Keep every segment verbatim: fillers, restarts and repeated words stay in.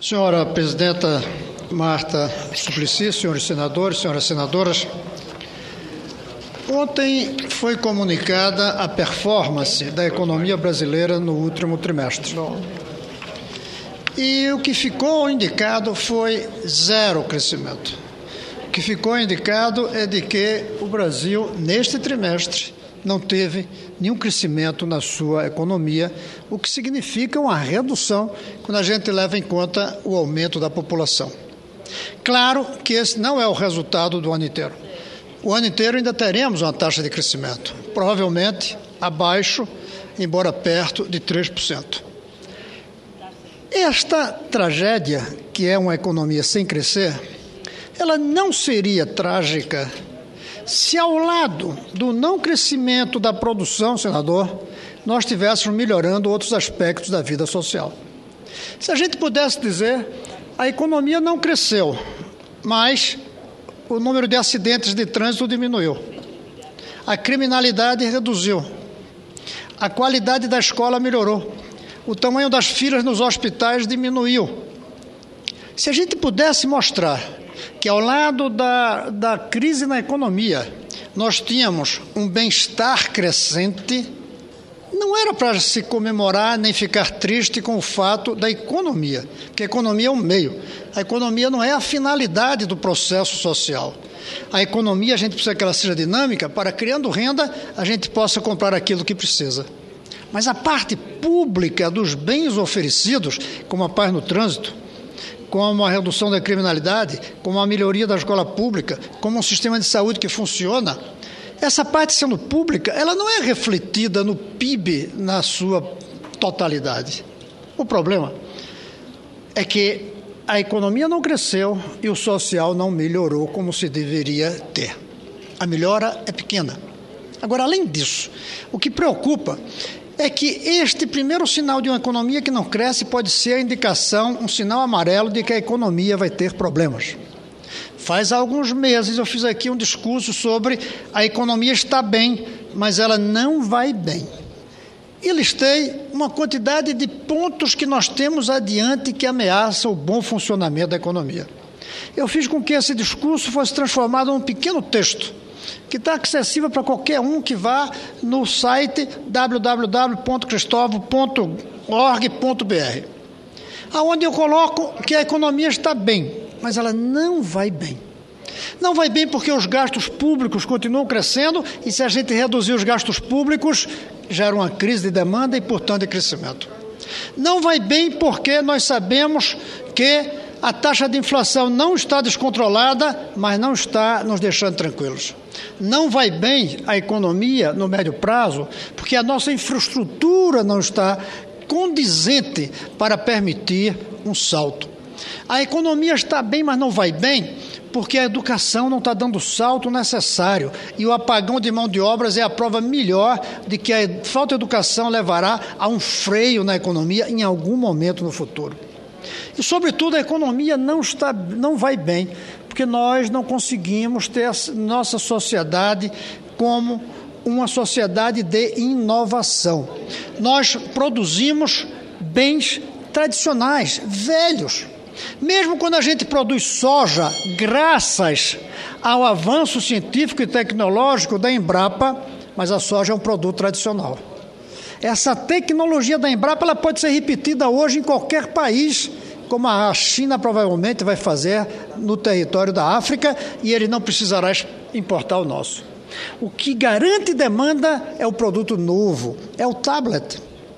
Senhora Presidenta Marta Suplicy, senhores senadores, senhoras senadoras, ontem foi comunicada a performance da economia brasileira no último trimestre. E o que ficou indicado foi zero crescimento. O que ficou indicado é de que o Brasil, neste trimestre, não teve nenhum crescimento na sua economia, o que significa uma redução quando a gente leva em conta o aumento da população. Claro que esse não é o resultado do ano inteiro. O ano inteiro ainda teremos uma taxa de crescimento, provavelmente abaixo, embora perto de três por cento. Esta tragédia, que é uma economia sem crescer, ela não seria trágica se ao lado do não crescimento da produção, senador, nós estivéssemos melhorando outros aspectos da vida social. Se a gente pudesse dizer, a economia não cresceu, mas o número de acidentes de trânsito diminuiu, a criminalidade reduziu, a qualidade da escola melhorou, o tamanho das filas nos hospitais diminuiu. Se a gente pudesse mostrar que ao lado da, da crise na economia, nós tínhamos um bem-estar crescente, não era para se comemorar nem ficar triste com o fato da economia, porque a economia é um meio. A economia não é a finalidade do processo social. A economia, a gente precisa que ela seja dinâmica para, criando renda, a gente possa comprar aquilo que precisa. Mas a parte pública dos bens oferecidos, como a paz no trânsito, como a redução da criminalidade, como a melhoria da escola pública, como um sistema de saúde que funciona, essa parte sendo pública, ela não é refletida no P I B na sua totalidade. O problema é que a economia não cresceu e o social não melhorou como se deveria ter. A melhora é pequena. Agora, além disso, o que preocupa é que este primeiro sinal de uma economia que não cresce pode ser a indicação, um sinal amarelo de que a economia vai ter problemas. Faz alguns meses eu fiz aqui um discurso sobre a economia está bem, mas ela não vai bem. E listei uma quantidade de pontos que nós temos adiante que ameaçam o bom funcionamento da economia. Eu fiz com que esse discurso fosse transformado em um pequeno texto, que está acessível para qualquer um que vá no site w w w ponto cristóvão ponto org ponto b r, aonde eu coloco que a economia está bem, mas ela não vai bem. Não vai bem porque os gastos públicos continuam crescendo e se a gente reduzir os gastos públicos, gera uma crise de demanda e, portanto, de crescimento. Não vai bem porque nós sabemos que a taxa de inflação não está descontrolada, mas não está nos deixando tranquilos. Não vai bem a economia no médio prazo, porque a nossa infraestrutura não está condizente para permitir um salto. A economia está bem, mas não vai bem, porque a educação não está dando o salto necessário. E o apagão de mão de obras é a prova melhor de que a falta de educação levará a um freio na economia em algum momento no futuro. E, sobretudo, a economia não, está, não vai bem, porque nós não conseguimos ter a nossa sociedade como uma sociedade de inovação. Nós produzimos bens tradicionais, velhos. Mesmo quando a gente produz soja, graças ao avanço científico e tecnológico da Embrapa, mas a soja é um produto tradicional. Essa tecnologia da Embrapa ela pode ser repetida hoje em qualquer país, como a China provavelmente vai fazer no território da África, e ele não precisará importar o nosso. O que garante demanda é o produto novo, é o tablet.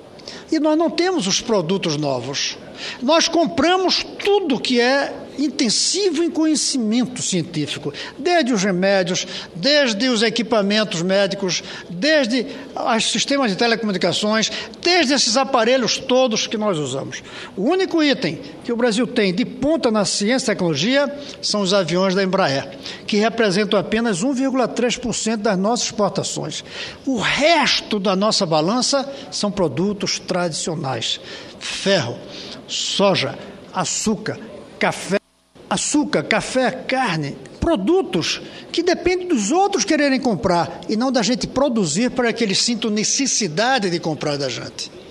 E nós não temos os produtos novos. Nós compramos tudo que é intensivo em conhecimento científico, desde os remédios, desde os equipamentos médicos, desde os sistemas de telecomunicações, desde esses aparelhos todos que nós usamos. O único item que o Brasil tem de ponta na ciência e tecnologia são os aviões da Embraer, que representam apenas um vírgula três por cento das nossas exportações. O resto da nossa balança são produtos tradicionais: ferro, soja, açúcar, café, açúcar, café, carne, produtos que dependem dos outros quererem comprar e não da gente produzir para que eles sintam necessidade de comprar da gente.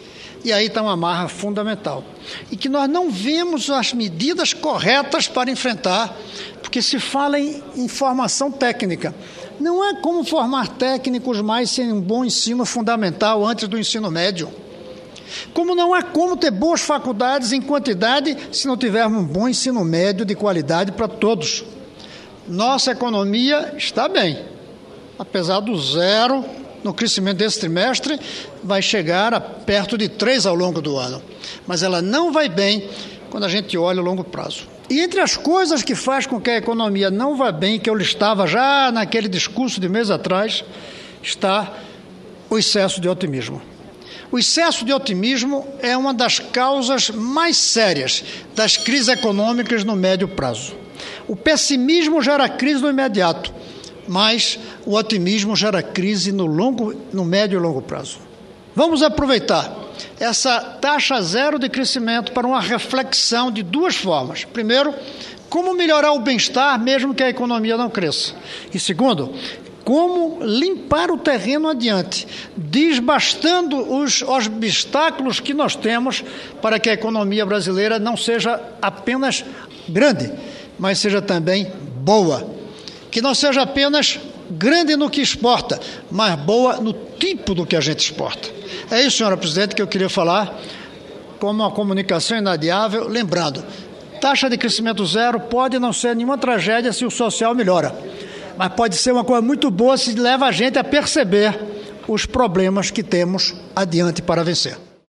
E aí está uma amarra fundamental. E que nós não vemos as medidas corretas para enfrentar, porque se fala em, em formação técnica. Não é como formar técnicos mais sem um bom ensino fundamental antes do ensino médio. Como não há como ter boas faculdades em quantidade se não tivermos um bom ensino médio de qualidade para todos. Nossa economia está bem, apesar do zero no crescimento desse trimestre, vai chegar a perto de três ao longo do ano. Mas ela não vai bem quando a gente olha o longo prazo. E entre as coisas que faz com que a economia não vá bem, que eu listava já naquele discurso de mês atrás, está o excesso de otimismo. O excesso de otimismo é uma das causas mais sérias das crises econômicas no médio prazo. O pessimismo gera crise no imediato, mas o otimismo gera crise no, longo, no médio e longo prazo. Vamos aproveitar essa taxa zero de crescimento para uma reflexão de duas formas. Primeiro, como melhorar o bem-estar mesmo que a economia não cresça. E segundo, como limpar o terreno adiante, desbastando os obstáculos que nós temos para que a economia brasileira não seja apenas grande, mas seja também boa. Que não seja apenas grande no que exporta, mas boa no tipo do que a gente exporta. É isso, senhora presidente, que eu queria falar como uma comunicação inadiável. Lembrando, taxa de crescimento zero pode não ser nenhuma tragédia se o social melhora, mas pode ser uma coisa muito boa se leva a gente a perceber os problemas que temos adiante para vencer.